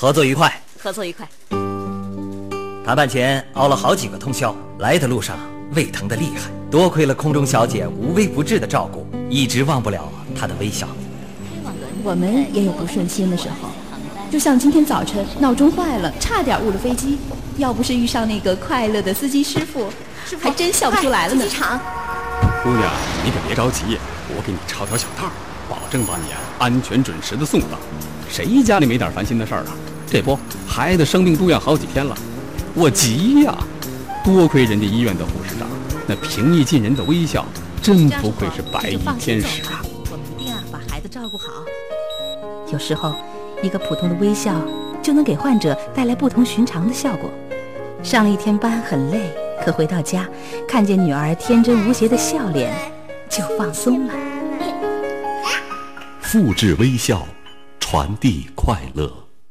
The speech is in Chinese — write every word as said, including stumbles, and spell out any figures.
合作愉快， 合作愉快。 谈判前熬了好几个通宵，来的路上胃疼得厉害，多亏了空中小姐无微不至的照顾，一直忘不了她的微笑。 我们也有不顺心的时候，就像今天早晨闹钟坏了，差点误了飞机，要不是遇上那个快乐的司机师傅，还真笑不出来了呢。 机场， 姑娘，你可别着急，我给你抄条小道，保证把你安全准时的送到。谁家里没点烦心的事儿啊？这不，孩子生病住院好几天了，我急呀！多亏人家医院的护士长，那平易近人的微笑，真不愧是白衣天使啊！ 我们一定啊把孩子照顾好。 有时候，一个普通的微笑就能给患者带来不同寻常的效果。上了一天班很累，可回到家，看见女儿天真无邪的笑脸，就放松了。 复制微笑，传递快乐。